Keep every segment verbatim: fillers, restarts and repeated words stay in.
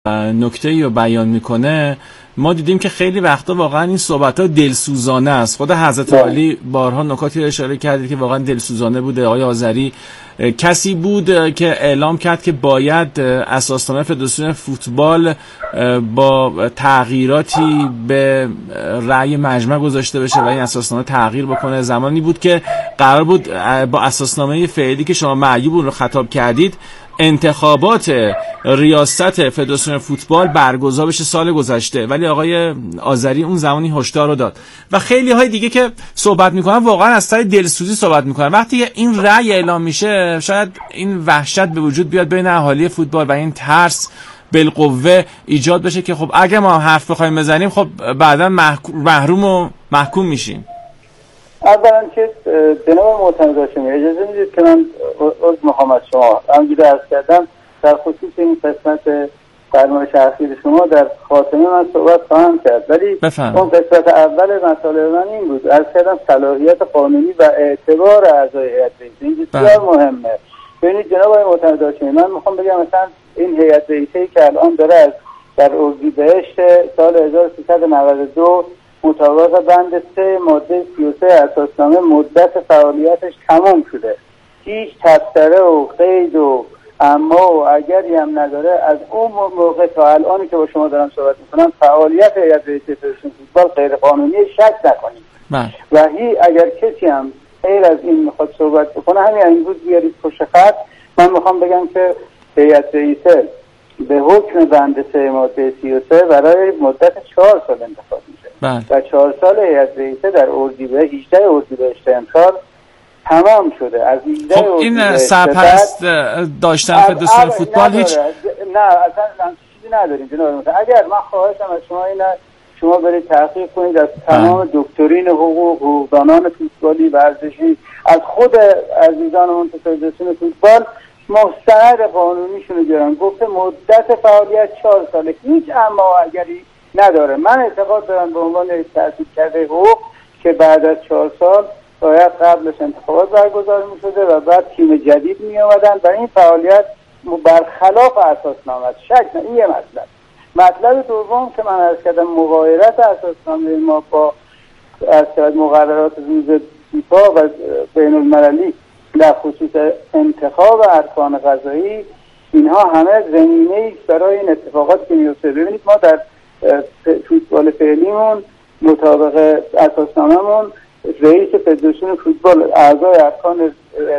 نکته‌ای رو بیان میکنه، ما دیدیم که خیلی وقتا واقعا این صحبت‌ها دلسوزانه است. خود حضرت عالی بارها نکاتی رو اشاره کردید که واقعا دلسوزانه بوده. آقای آذری کسی بود که اعلام کرد که باید اساسنامه فدراسیون فوتبال با تغییراتی به رأی مجمع گذاشته بشه و این اساسنامه تغییر بکنه. زمانی بود که قرار بود با اساسنامه فعلی که شما معیوب رو خطاب کردید انتخابات ریاست فدراسیون فوتبال برگزار بشه سال گذشته، ولی آقای آذری اون زمانی هشدار رو داد و خیلی های دیگه که صحبت میکنن واقعا از سر دلسوزی صحبت میکنن. وقتی این رأی اعلام میشه شاید این وحشت به وجود بیاد بین اهالی فوتبال و این ترس بالقوه ایجاد بشه که خب اگه ما حرف بخوایم بزنیم خب بعدا محروم و محکوم میشیم. اولا که جناب محترم هاشمی اجازه میدید که من عذر میخوام از شما، همونجوری عرض کردم در خصوص این قسمت فرمایش اخیر شما در خاتمه من صحبت خواهم کرد، ولی بفهم. اون قسمت اول مطالب من این بود، عرض کردم صلاحیت قانونی و اعتبار اعضای هیئت رئیسه این بسیار مهمه. ببینید جناب محترم هاشمی، من میخوام بگم مثلا این هیئت رئیسه که الان داره از در اردیبهشت سال هزار و سیصد و نود و دو مطابق بند سه ماده سی و سه اساسنامه مدت فعالیتش تمام شده، هیچ تبصره و قید و اما و اگری هم نداره. از اون موقع تا الانی که با شما دارم صحبت میکنم فعالیت هیئت رئیسه فدراسیون فوتبال غیر قانونی، شک نکنید. و هی اگر کسی هم غیر از این میخواد صحبت بکنه همین امروز بیارید پشت خط. من میخوام بگم که هیئت رئیسه به حکم بند سه ماده سی و سه برای مدت چهار سال انتخاب میشه و چهار سال هیئت رئیسه در اردیبهشت هجده اردیبهشت امسال تمام شده. از خب این سرپرست داشتن فدراسیون فوتبال هیچ نه اصلا چیزی نداریم جناب. اگر من خواهشم از شما اینه شما برید تحقیق کنید از تمام دکترین حقوق حقوقدانان فوتبالی ورزشی از خود عزیزان منتخب فدراسیون فوتبال مستند قانونیشون رو بیارن، گفته مدت فعالیت چهار ساله، هیچ اما اگری نداره. من اعتقاد دارم به عنوان تأسیس کرده حقوق که بعد از چهار سال باید قبلش انتخابات برگزار می شده و بعد تیم جدید می آمدن و این فعالیت برخلاف اساسنامه است. شک نه. این یه مطلب. مطلب دوم که من عرض کردم مغایرت اساسنامه ما با از مقررات روز فیفا و بین المللی در خصوص انتخاب ارکان قضایی، اینها همه زمینه‌ای برای این اتفاقات که میفته. ببینید ما در فوتبال فعلیمون مطابق اساسنامه‌مون رئیس فدراسیون فوتبال اعضای ارکان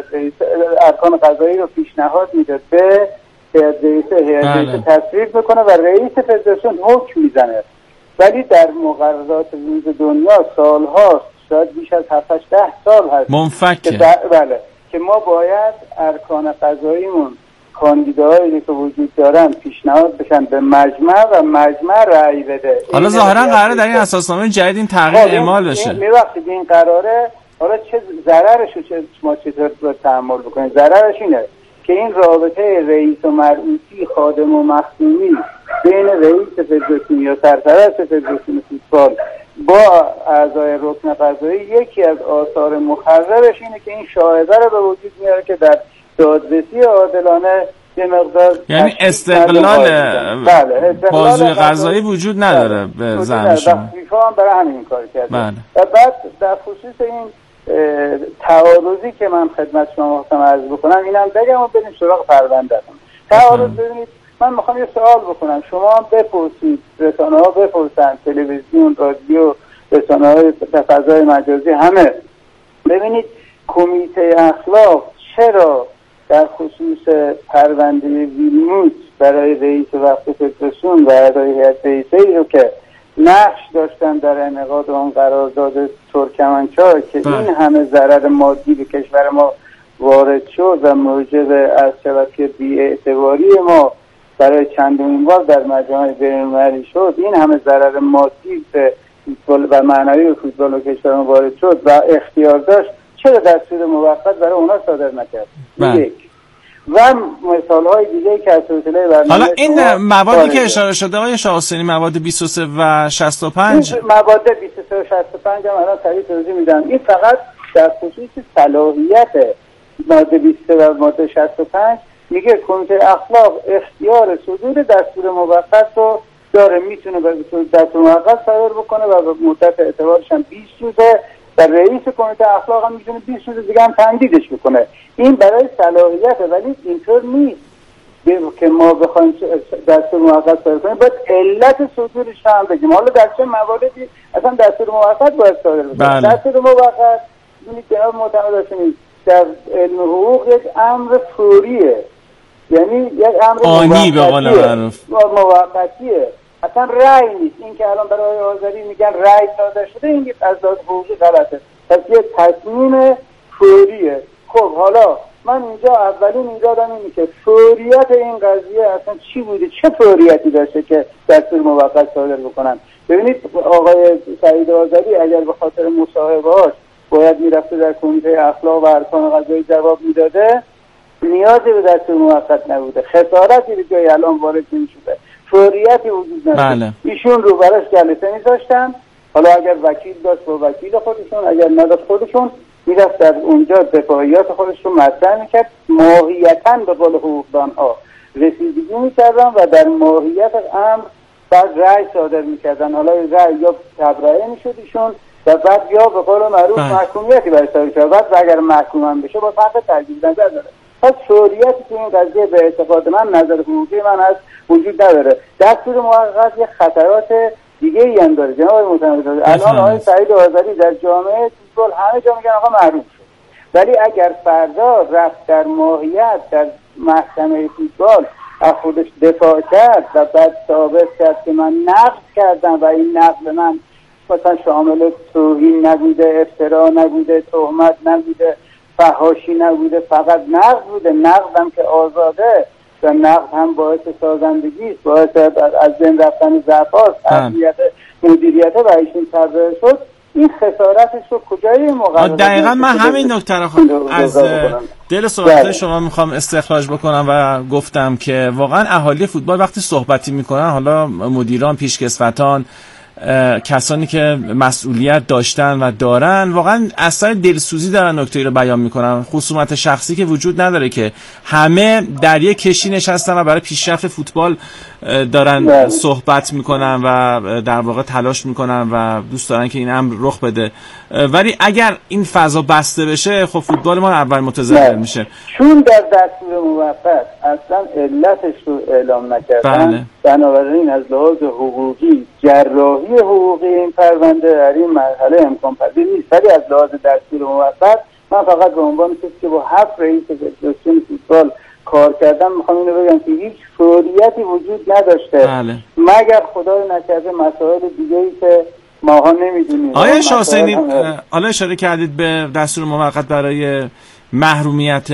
ارکان قضایی رو پیشنهاد میده به هیئت رئیسه، هیئت رئیسه تصویب میکنه و رئیس فدراسیون حکم میزنه. ولی در مقررات روز دنیا سالهاست، شاید بیش از هفت ده سال هست منفکه که بله که ما باید ارکان قضاییمون کاندیداهایی که وجود دارن پیشنهاد بشن به مجمع و مجمع رأی بده. حالا ظاهرا قراره در این اساسنامه جدید این تغییر اعمال بشه. می‌وقتی این قراره، حالا چه ضررش رو چه ما چطور باید تحمل بکنیم؟ ضررش اینه که این رابطه رئیس و مرئوسی، خادم و مخدومی بین رئیس فدراسیون یا سرپرست فدراسیون فوتبال با اعضای رکن قضایی یکی از آثار مخربش اینه که این شاهده رو به وجود میاره که در دادرسی عادلانه یه مقدار یعنی استقلال بازی قضایی وجود نداره به زعم شما. فیفا هم برای همین کار کرده. بله. و بعد در خصوص این تعارضی که من خدمت شما خواستم عرض بکنم اینم بگم و بریم سراغ پرونده‌تون. تعارض ببینید من میخوام یه سوال بکنم، شما هم بپرسید، رسانه‌ها بپرسن، تلویزیون، رادیو، رسانه‌های فضای مجازی همه، ببینید کمیته اخلاق چرا در خصوص پرونده ویلموت برای رئیس وقت فدراسیون و اعضای هیئت رئیسه ای رو که نقش داشتن در انعقاد آن قرارداد ترکمنچای که این همه ضرر مادی به کشور ما وارد شد و موجب از شبکه بی‌اعتباری ما برای چندمین بار در مجامع بین‌المللی شد، این همه ضرر مادی به فوتبال و معنوی به فوتبال و کشور ما وارد شد و اختیار داشت، چرا دستور موقت برای اونا صادر نکرد؟ یک و مثال های دیگه که از سلسله برنامه حالا این موادی که اشاره شده آقای شاه حسینی، مواد بیست و سه و شصت و پنج، مواد بیست و سه و شصت و پنج هم الان سریع توضیح میدم. این فقط در خصوص صلاحیت ماده بیست و سه و ماده شصت و پنج میگه کمیته اخلاق اختیار صدور دستور موقت رو داره، میتونه به دستور موقت صادر بکنه و به مدت اعتبارش هم بیست روزه و رئیس کمیته اخلاق هم میتونه بیست روز دیگه هم تمدیدش بکنه. این برای صلاحیته، ولی اینطور نیست که ما بخوایم دستور موقت صادر کنیم باید علت صدورش هم بگیم. حالا در چه مواردی اصلا دستور موقت باید صادر بشه؟ بله. دستور موقت ببینید جناب معتمد هاشمی در علم حقوق یک امر فوریه، یعنی یک امر آنی به قول معروف موقتیه، اصلا رأی نیست. این که الان برای آذری میگن رأی صادر شده، این از لحاظ حقوقی غلطه، پس یک تصمیم فوریه. خب حالا من اینجا اولین ایرادم اینه که فوریت این قضیه اصلا چی بوده، چه فوریتی داشته که دستور موقت صادر بکنن؟ ببینید آقای سعید آذری اگر به خاطر مصاحبه‌هاش باید میرفته در کمیته اخلاق و ارکان قضایی جواب میداده، نیازی به دستور موقت نبوده، خسارتی به جای الان وارد نمی‌شده، فوریتی وجود نداره. بله. ایشون رو براش جلسه می‌ذاشتن، حالا اگر وکیل داشت با وکیل خودشون، اگر نداشت خودشون میرفت در اونجا دفاعیات خودش رو مطرح میکرد، ماهیتاً به قول حقوقدان‌ها رسیدگی میکردن و در ماهیت امر بعد رأی صادر میکردن. حالا رأی یا تبرئه میشد ایشون و بعد یا به قول معروف محکومیتی برای صادر شد، بعد اگر محکوم هم بشه با حق تجدید نظر داره. پس فوریتی که این قضیه به اعتقاد من، نظر حقوقی من هست، وجود نداره. دستور موقت یه خطرات دیگه ای هم داره. جناب معتمد الان آقای سعید آذری در جامعه فوتبال همه جا میگن آقا محروم شد، ولی اگر فردا رفت در ماهیت در محکمه فوتبال از خودش دفاع کرد و بعد ثابت کرد که من نقد کردم و این نقد من مثلا شامل توهین نبوده، افترا نبوده، تهمت نبوده، فحاشی نبوده، فقط نقد بوده، نقد هم که آزاده و نقد هم باعث سازندگی است، باعث از بین رفتن ضعف‌هاست، امنیت مدیریت و ایشون تبرئه شد، این خسارتش رو کجای مقابل؟ دقیقاً من همین نکته رو از دل صحبت شما میخوام استخراج بکنم و گفتم که واقعا اهالی فوتبال وقتی صحبتی میکنن، حالا مدیران، پیشکسوتان، کسانی که مسئولیت داشتن و دارن، واقعا اثر دلسوزی دارن نکته‌ای رو بیان میکنن. خصومت شخصی که وجود نداره، که همه در یک کشتی نشستن و برای پیشرفت فوتبال دارن بله. صحبت میکنن و در واقع تلاش میکنن و دوست دارن که این امر رخ بده، ولی اگر این فضا بسته بشه خب فوتبال ما اول متضرر میشه. چون در دستور موقت اصلا علتش رو اعلام نکردن، بله. بنابراین از لحاظ حقوقی جراحی حقوقی این پرونده در این مرحله امکان پذیر نیست، ولی از لحاظ دستور موقت من فقط به عنوان کسی که با هفت رئیس فدراسیون فوتبال کار کردم میخوام اینو بگم که هیچ فوریتی وجود نداشته، بله. مگر خدای نکرده مسائل دیگه‌ای که ماها نمیدونیم. آیا شاحسینی حالا اشاره کردید به دستور موقت برای محرومیت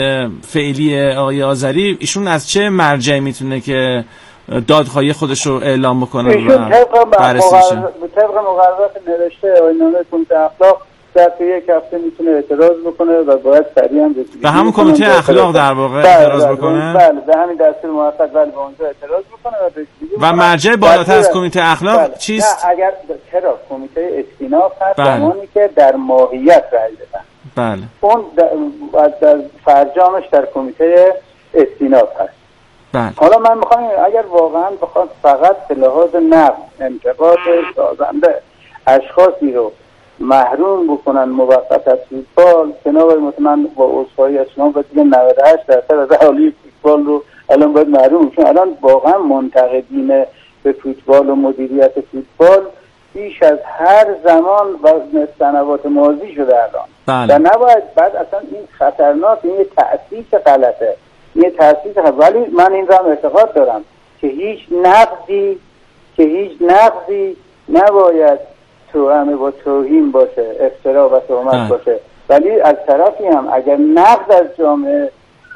فعلی آقای آذری، ایشون از چه مرجعی میتونه که دادخواهی خودش رو اعلام بکنه و بررسی بشه؟ طبق مقررات نوشته آیین‌نامه کمیته اخلاق در یک هفته میتونه اعتراض بکنه و باید سریعا رسیدگی به همون کمیته اخلاق در واقع اعتراض بکنه. بله به همین دستور موقت ولی به اونجا اعتراض بکنه و رسیدگی و مرجع بالاتر از کمیته اخلاق بله. چیست؟ نه اگر چرا کمیته استیناف هست زمانی که در ماهیت رأی بدن. بله. اون در, در فرجامش در کمیته استیناف هست. بله. حالا من میخوام اگر واقعا بخواد فقط به لحاظ نقد انتقاد سازنده اشخاصی رو محروم بکنن موقت از فوتبال، جناب مطمئن با عذرخواهی از شما باید دیگه نود و هشت درصد از اهالی فوتبال رو الان باید محروم، چون الان واقعا منتقدین به فوتبال و مدیریت فوتبال بیش از هر زمان و سنوات ماضی شده الان. بله. و نباید بعد اصلا این خطرناک، این تأسیس غلطه، یه تأسیس غلطه. ولی من این رو هم اعتقاد دارم که هیچ نقدی که هیچ نقدی نباید توأم با توهین باشه، افترا و تهمت باشه، ولی از طرفی هم اگر نقد از جامعه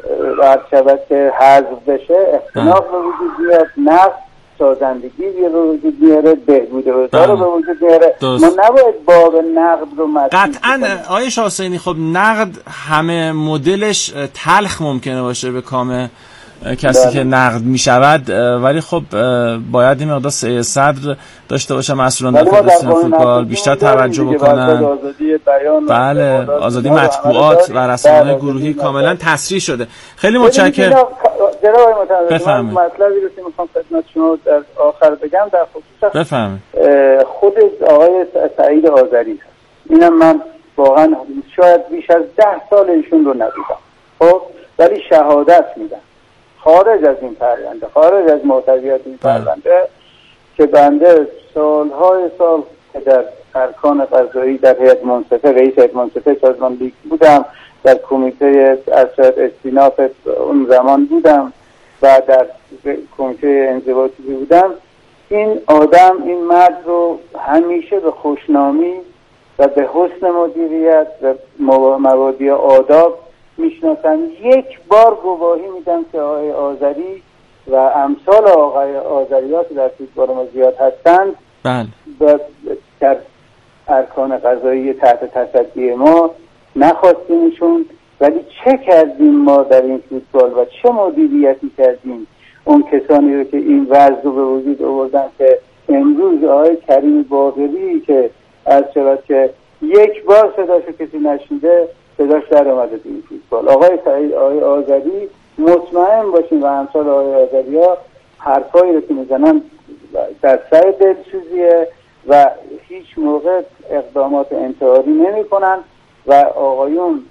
رد شود که حذف بشه، اختلاف به وجود بیاد، نقد سازندگی به وجود میاره، بهبود اوضاع رو به وجود میاره. ما نباید باب نقد رو مطرح کنیم. قطعاً آقای شاحسینی خب نقد همه مدلش تلخ ممکنه باشه به کام کسی بله. که نقد می شود، ولی خب باید این مقدار صدر داشته باشه مسئولان فدراسیون فوتبال، بیشتر توجه بکنن. بله آزادی مطبوعات و رسانه‌های گروهی کاملا تصریح شده. خیلی متشکرم. جناب متحده من مطلبی رو که میخوام خدمت شما در آخر بگم در خصوص بفهم خود آقای سعید آذری هست. اینم من واقعا شاید بیش از ده سال ایشون رو ندیدم، خب ولی شهادت میدم خارج از این پرونده، خارج از محتویات این پرونده، که بنده سالهای سال که در ارکان قضایی در هیئت منصفه رئیس هیئت منصفه سازمان لیگ بودم، در کمیته ارشد استیناف اون زمان بودم و در کمیته انضباطی بودم، این آدم این مرد رو همیشه به خوشنامی و به حسن مدیریت و مبادی آداب میشناسم. یک بار گواهی میدم که آقای آذری و امثال آقای آذریات در فوتبال ما زیاد هستند، بله، و در ارکان قضایی تحت تصدی ما نخواستیمشون، ولی چه کردیم ما در این فوتبال و چه مدیریتی کردیم اون کسانی رو که این وضع رو به وجود آوردن که امروز آقای کریم باقری که از شود که یک بار صداشو کسی نشنیده صداش در اومده تو این فوتبال. آقای سعید آقای آذری مطمئن باشین و امثال آقای آذری ها حرفایی رو که میزنن در سر دلسوزیه و هیچ موقع اقدامات انتحاری نمی کنن و آقایون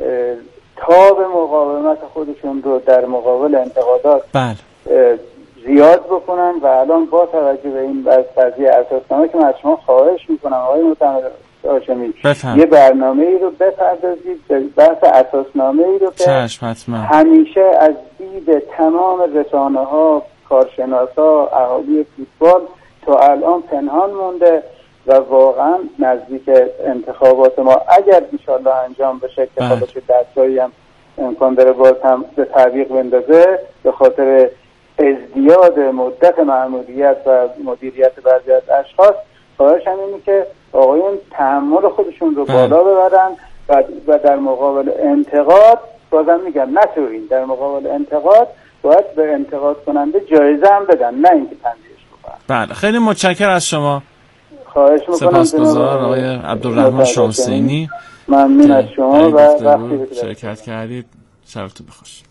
تاب مقاومت خودشون رو در مقابل انتقادات بله زیاد بکنن و الان با توجه به این قضیه اساسنامه که من از شما خواهش میکنم آقای متحد هاشمی یه برنامه ای رو بپردازید، بحث اساسنامه ای رو که همیشه از دید تمام رسانه ها، کارشناسا، اهالی فوتبال تا الان پنهان مونده و واقعا نزدیک انتخابات ما اگر انشالله انجام بشه که خودش دستایی هم امکان داره باز هم به تعویق بندازه به خاطر ازدیاد مدت مأموریت و مدیریت بعضی از اشخاص، خواهش هم اینه که آقایون تحمل خودشون رو بالا ببرن و, و در مقابل انتقاد، بازم میگم نه توهین، در مقابل انتقاد باید به انتقاد کننده جایزه هم بدن، نه اینکه تنبیهش بکنن. بله، خیلی متشکرم از شما. خواهش میکنم. سپاسگزار آقای عبدالرحمن شاه حسینی، ممنون از شما و وقتی شرکت کردید. شبتون بخیر.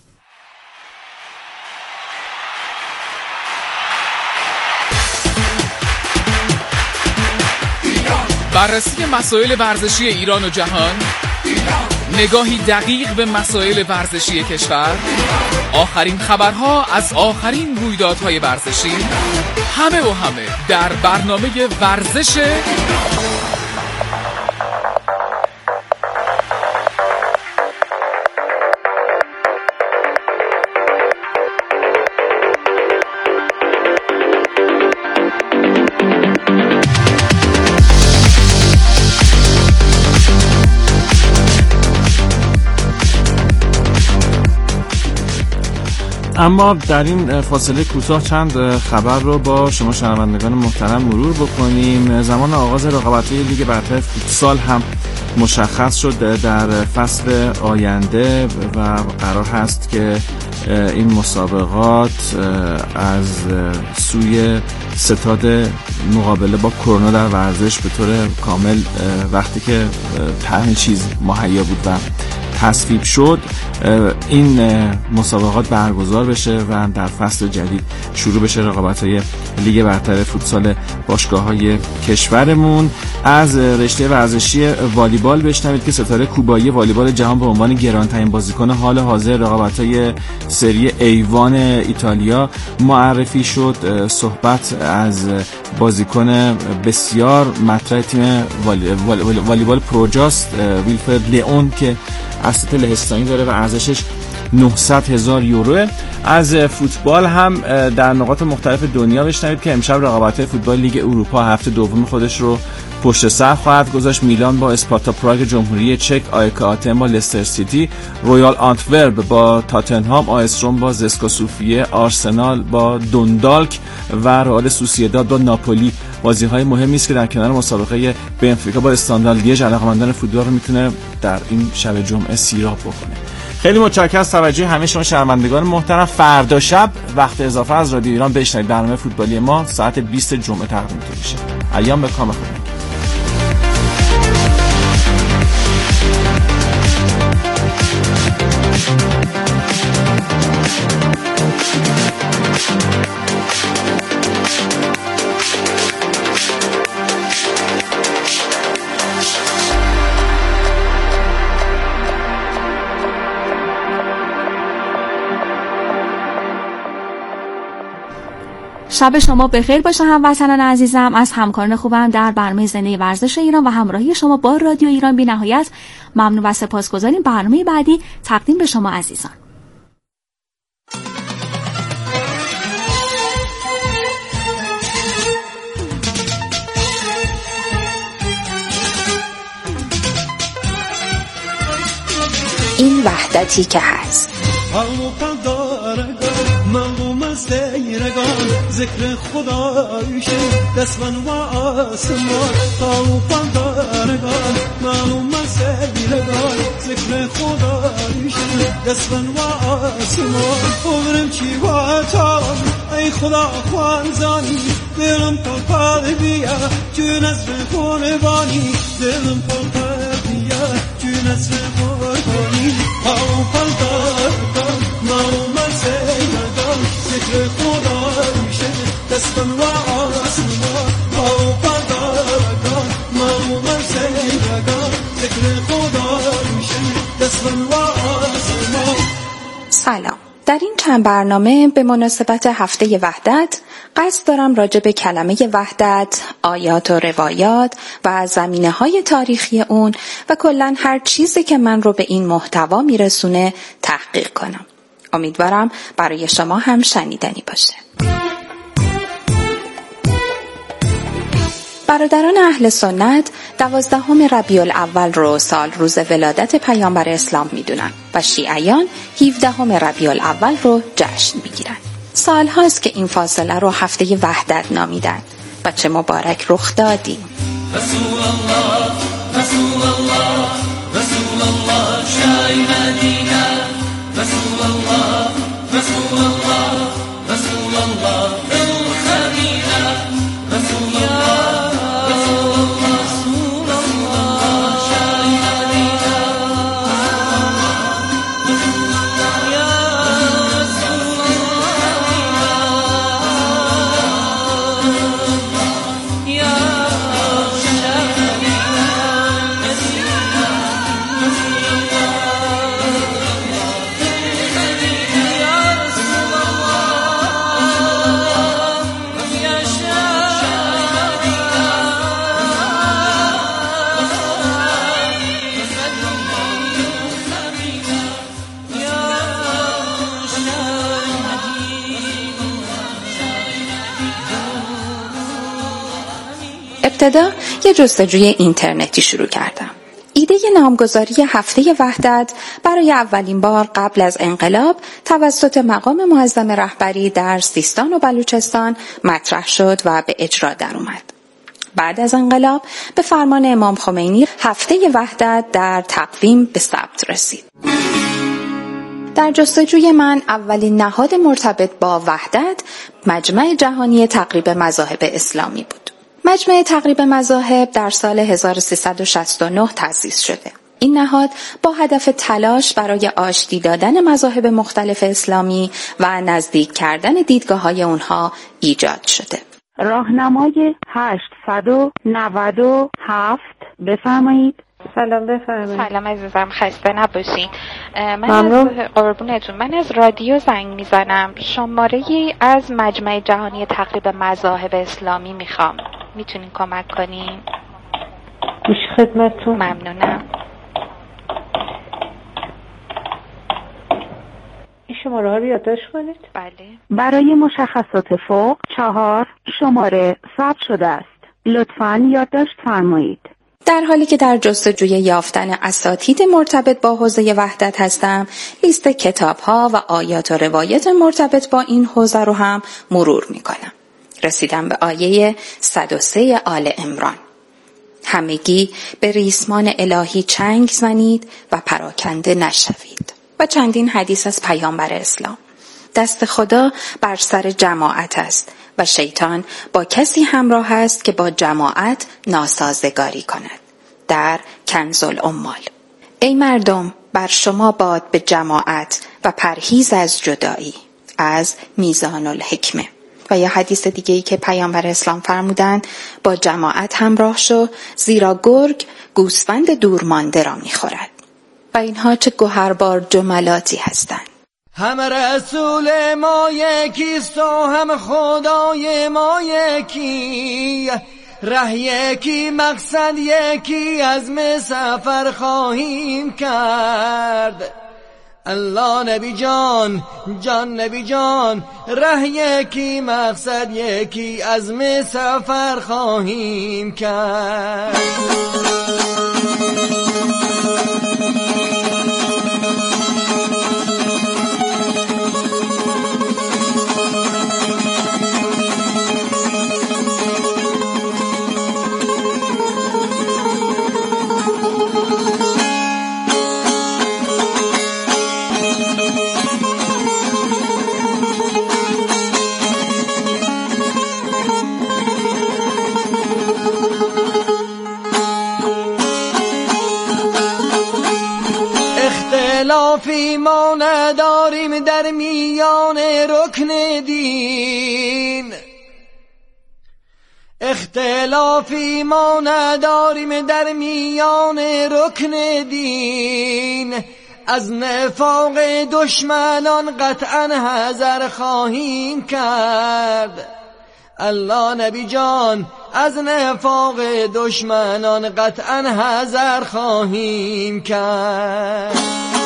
بررسی مسائل ورزشی ایران و جهان، نگاهی دقیق به مسائل ورزشی کشور، آخرین خبرها از آخرین رویدادهای ورزشی، همه و همه در برنامه ورزش اما در این فاصله کوتاه چند خبر رو با شما شنوندگان محترم مرور بکنیم. زمان آغاز رقابت‌های لیگ برتر فوتسال هم مشخص شد در فصل آینده و قرار هست که این مسابقات از سوی ستاد مقابله با کرونا در ورزش به طور کامل وقتی که همه چیز مهیا بود و تصویب شد این مسابقات برگزار بشه و در فصل جدید شروع بشه رقابت‌های لیگ برتر فوتسال باشگاه‌های کشورمون. از رشته ورزشی والیبال بشنوید که ستاره کوبایی والیبال جهان به عنوان گرانترین بازیکن حال حاضر رقابت‌های سری ایوان ایتالیا معرفی شد. صحبت از بازیکن بسیار مطرح تیم والیبال پروجاست ویلفرد لیئون که اسست لهستانی داره و ارزشش نهصد هزار یورو. از فوتبال هم در نقاط مختلف دنیا بشنوید که امشب رقابت‌های فوتبال لیگ اروپا هفته دوم خودش رو پشت سر خواهد گذاشت. میلان با اسپارتا پراگ جمهوری چک، آیک آتن با لستر سیتی، رویال آنتورپ با تاتنهام، آیس روم با زسکا سوفیه، آرسنال با دوندالک و رئال سوسییداد با ناپولی بازی‌های مهمی است که در کنار مسابقه بنفیکا با استاندارد لیژ علاقه‌مندان فوتبال رو میتونه در این شب جمعه سیراب بکنه. خیلی متشکرم از توجه همه شما شنوندگان محترم. فردا شب وقت اضافه از رادیو ایران بشنوید برنامه فوتبالی ما ساعت بیست جمعه تقدیمتون میشه. ایام به کام خدا. شب شما بخیر باشه هموطنان عزیزم. از همکاران خوبم در برنامه زنده ورزش ایران و همراهی شما با رادیو ایران بی نهایت ممنون و سپاسگزاریم. برنامه بعدی تقدیم به شما عزیزان. این وحدتی که هست سیرگان ذکر خدایش دستمن و آسمان خوفان دارگان معلوم سیرگان ذکر خدایش دستمن و آسمان عمرم چی واتان ای خدا خوانزانی دلم پر پر بیا جون از قربانی دلم پر پر بیا جون از قربانی خوفان دارگان معلوم سیرگان ذکر خدایشه دستم و آسمان خوفان دارگان معلوم سیرگان ذکر خدایشه دستم و آسمان. سلام. در این چند برنامه به مناسبت هفته وحدت قصد دارم راجع به کلمه وحدت، آیات و روایات و زمینه‌های تاریخی اون و کلاً هر چیزی که من رو به این محتوا میرسونه تحقیق کنم. امیدوارم برای شما هم شنیدنی باشه. برادران اهل سنت دوازدهم ربیع الاول رو سال روز ولادت پیامبر اسلام میدونن و شیعیان هفدهم ربیع الاول رو جشن میگیرن. سال هاست که این فاصله رو هفته وحدت نامیدن و چه مبارک رخ دادیم. رسول الله رسول الله رسول الله شای مدینه رسول الله رسول الله رسول الله الخمينة رسول الله رسول الله رسول الله شای مدینه یا رسول الله یا ابتدا یه جستجوی اینترنتی شروع کردم. ایده نامگذاری هفته وحدت برای اولین بار قبل از انقلاب توسط مقام معظم رهبری در سیستان و بلوچستان مطرح شد و به اجرا در اومد. بعد از انقلاب به فرمان امام خمینی هفته وحدت در تقویم به ثبت رسید. در جستجوی من اولین نهاد مرتبط با وحدت مجمع جهانی تقریب مذاهب اسلامی بود. مجمع تقریب مذاهب در سال هزار و سیصد و شصت و نه تأسیس شده. این نهاد با هدف تلاش برای آشتی دادن مذاهب مختلف اسلامی و نزدیک کردن دیدگاه‌های اونها ایجاد شده. راهنمای هشتصد و نود و هفت بفرمایید. سلام بفرمایید. سلام عزیزم، خسته نباشین. من ممنون. از قربونتون من از رادیو زنگ میزنم. شماره ای از مجمع جهانی تقریب مذاهب اسلامی میخوام. میتونین کمک کنین؟ گوش خدمتتون. ممنونم. این شماره ها رو یادداشت کنید. بله. برای مشخصات فوق چهار شماره ثبت شده است. لطفاً یادداشت فرمایید. در حالی که در جستجوی یافتن اساتید مرتبط با حوزه وحدت هستم، لیست کتاب‌ها و آیات و روایت مرتبط با این حوزه رو هم مرور می‌کنم. رسیدم به آیه صد و سه آل عمران. همگی به ریسمان الهی چنگ زنید و پراکنده نشوید. و چندین حدیث از پیامبر اسلام. دست خدا بر سر جماعت است و شیطان با کسی همراه است که با جماعت ناسازگاری کند. در کنز الاموال. ای مردم، بر شما باد به جماعت و پرهیز از جدایی، از میزان الحکمه. و یا حدیث دیگه‌ای که پیامبر اسلام فرمودند با جماعت همراه شو، زیرا گرگ گوسفند دورمانده را می‌خورد. و اینها چه گوهربار جملاتی هستند. هم رسول ما یکیست و هم خدای ما یکی، ره یکی مقصد یکی، عزم سفر خواهیم کرد. الله نبی جان، جان نبی جان، ره یکی مقصد یکی، عزم سفر خواهیم کرد. اختلافی ما نداریم در میان رکن دین، اختلافی ما نداریم در میان رکن دین، از نفاق دشمنان قطعا حذر خواهیم کرد. الله نبی جان، از نفاق دشمنان قطعا حذر خواهیم کرد.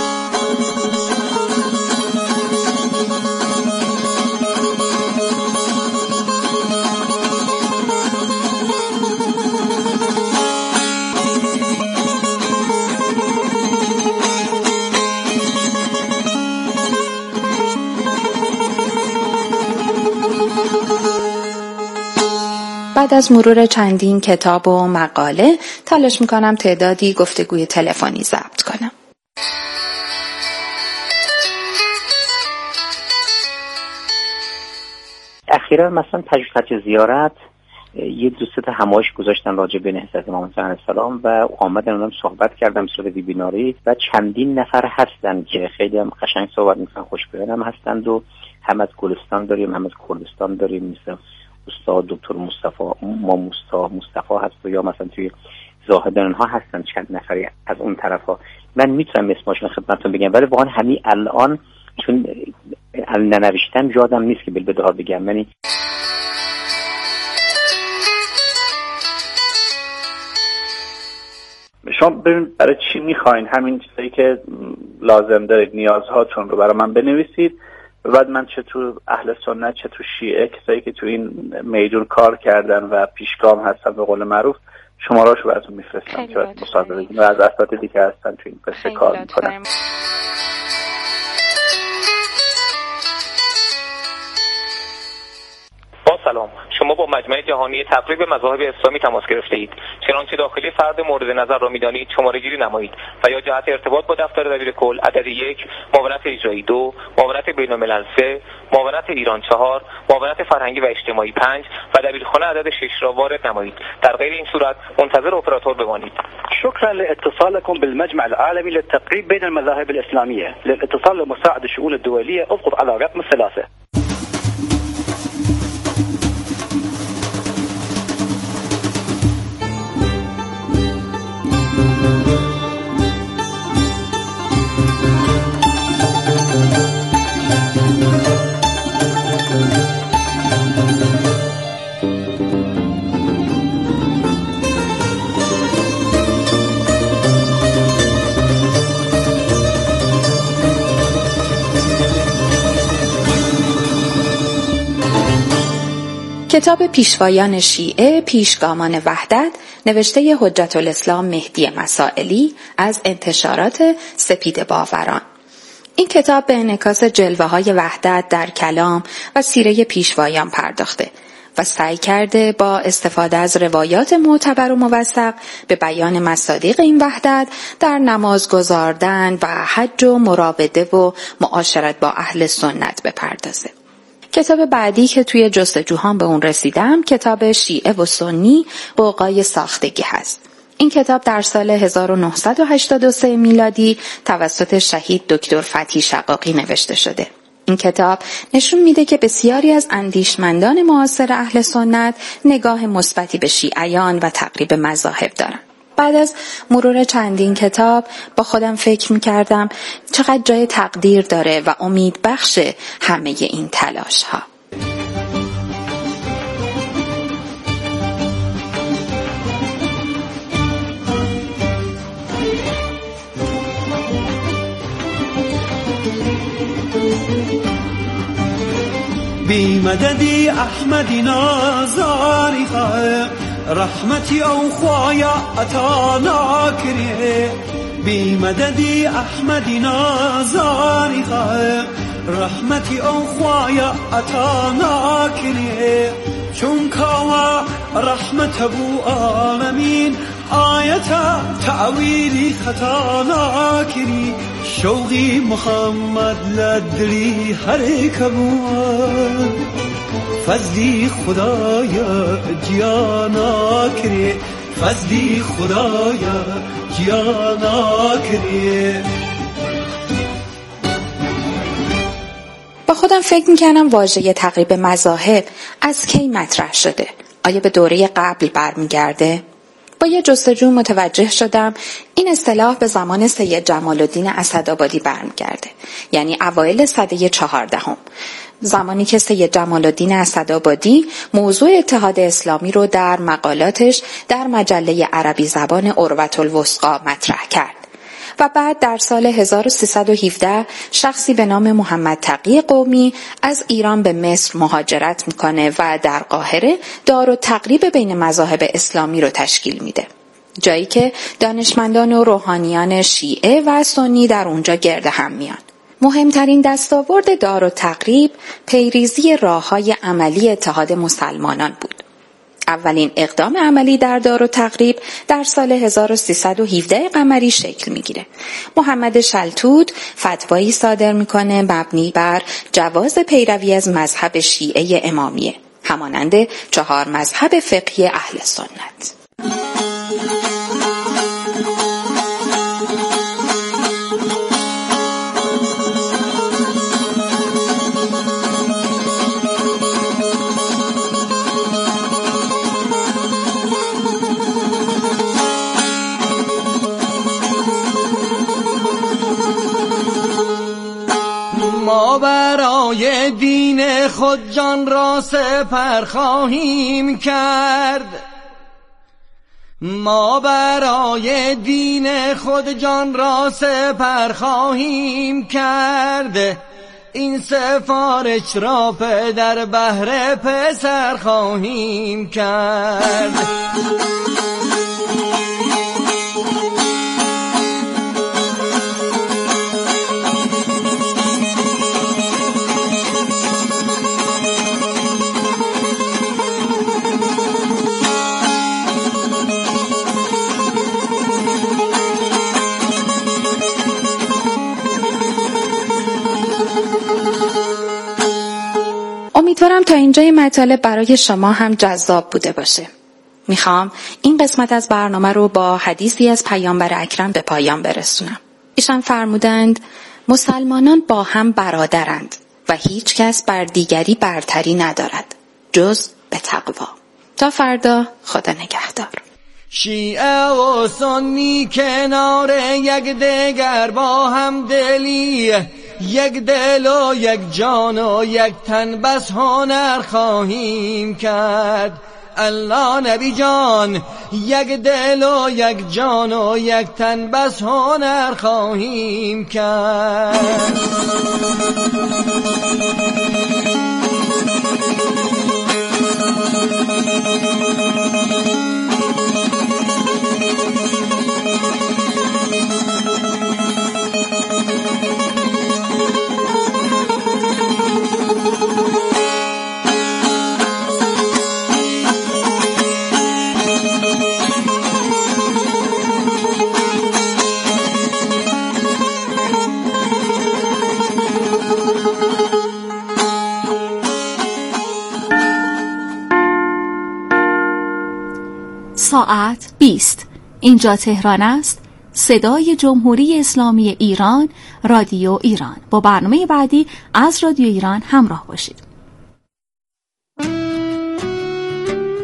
بعد از مرور چندین کتاب و مقاله تلاش میکنم تعدادی گفتگوی تلفنی ضبط کنم. اخیرا مثلا پژوهش زیارت یه دو سه تا همایش گذاشتن راجع به نهضت امام حسین علیه السلام و آمدن اونم صحبت کردم به صورت ویبیناری و چندین نفر هستن که خیلی هم قشنگ صحبت میکنن، خوشبین هم هستند و هم از گلستان داریم هم از کردستان داریم، مثل استاد دکتر مصطفی ما مصطفی مصطفی هست و یا مثلا توی زاهدان ها هستن چند نفری از اون طرفا. من میتونم اسمشون خدمتتون بگم ولی واقعا همین الان چون ننوشتم یادم نیست که بالبداهه بگم. یعنی شما ببین برای چی میخواین همین چیزایی که لازم دارید نیازهاتون رو برای من بنویسید و بعد من چه تو اهل سنت چه تو شیعه کسایی که تو این میدون کار کردن و پیشگام هستن به قول معروف شماره‌اشو براتون میفرستم که مصاحبه بگیرید و از اساتیدی که هستن تو این قصه کار میکنن. با سلام، شما با مجمع جهانی تقریب مذاهب اسلامی تماس گرفته اید. چنانچه داخلی فرد مورد نظر را می‌دانید شماره گیری نمایید و یا جهت ارتباط با دفتر دبیر کل عدد یک، معاونت اجرایی دو، معاونت بین‌الملل سه، معاونت ایران چهار، معاونت فرهنگی و اجتماعی پنج و دبیرخانه عدد شش را وارد نمایید. در غیر این صورت منتظر اپراتور بمانید. شكرا لاتصالكم بالمجمع العالمي للتقريب بين المذاهب الإسلامية. للاتصال لمساعد الشؤون الدولية اضغط على رقم ثلاثة. کتاب پیشوایان شیعه پیشگامان وحدت نوشته حجت الاسلام مهدی مسائلی از انتشارات سپید باوران. این کتاب به انعکاس جلوه‌های وحدت در کلام و سیره پیشوایان پرداخته و سعی کرده با استفاده از روایات معتبر و موثق به بیان مصادیق این وحدت در نماز گزاردن و حج و مراوده و معاشرت با اهل سنت بپردازه. کتاب بعدی که توی جستجوهام به اون رسیدم کتاب شیعه و سنی قوقای ساختگی هست. این کتاب در سال هزار و نهصد و هشتاد و سه میلادی توسط شهید دکتر فتحی شقاقی نوشته شده. این کتاب نشون میده که بسیاری از اندیشمندان معاصر اهل سنت نگاه مثبتی به شیعیان و تقریب مذاهب دارن. بعد از مرور چندین کتاب با خودم فکر میکردم چقدر جای تقدیر داره و امید بخش همه این تلاش ها. بی مددی احمدی نازاری خواهد رحمتی او خوایا عطا ناکریه بی مددی احمدی نازاری خواهد رحمتی او خوایا عطا ناکریه چون کاوا رحمت ابو عالمین آیتا تعویلی خطا ناکری شوقی محمد لدلی هر کبوان فضلی خدایا جیانا کری فضلی خدایا جیانا کری. با خودم فکر میکنم واژه تقریب مذاهب از کی مطرح شده؟ آیا به دوره قبل برمیگرده؟ با یه جستجو متوجه شدم این اصطلاح به زمان سید جمال الدین اسدآبادی برمیگرده، یعنی اوایل سده چهاردهم، زمانی که سید جمال الدین اسدآبادی موضوع اتحاد اسلامی رو در مقالاتش در مجله عربی زبان عروة الوثقی مطرح کرد و بعد در سال هزار و سیصد و هفده شخصی به نام محمد تقی قومی از ایران به مصر مهاجرت میکنه و در قاهره دارالتقریب بین مذاهب اسلامی رو تشکیل میده، جایی که دانشمندان و روحانیان شیعه و سنی در اونجا گرد هم میان. مهمترین دستاورد دارالتقریب پیریزی راه‌های عملی اتحاد مسلمانان بود. اولین اقدام عملی در دارالتقریب در سال هزار و سیصد و هفده قمری شکل میگیره. محمد شلتوت فتوایی صادر میکنه مبنی بر جواز پیروی از مذهب شیعه امامیه، همانند چهار مذهب فقهی اهل سنت. ما برای دین خود جان را سپر خواهیم کرد، ما برای دین خود جان را سپر خواهیم کرد، این سفارش را پدر بهر پسر خواهیم کرد. امیدوارم تا اینجای مطالب برای شما هم جذاب بوده باشه. میخوام این قسمت از برنامه رو با حدیثی از پیامبر اکرم به پایان برسونم. ایشان فرمودند مسلمانان با هم برادرند و هیچ کس بر دیگری برتری ندارد جز به تقوا. تا فردا، خدا نگهدار. شیعه و سنی کنار یک دیگر با هم دلی، یک دل و یک جان و یک تن بس هنر خواهیم کرد. الله نبی جان، یک دل و یک جان و یک تن بس هنر خواهیم کرد. ساعت بیست. اینجا تهران است، صدای جمهوری اسلامی ایران، رادیو ایران. با برنامه بعدی از رادیو ایران همراه باشید.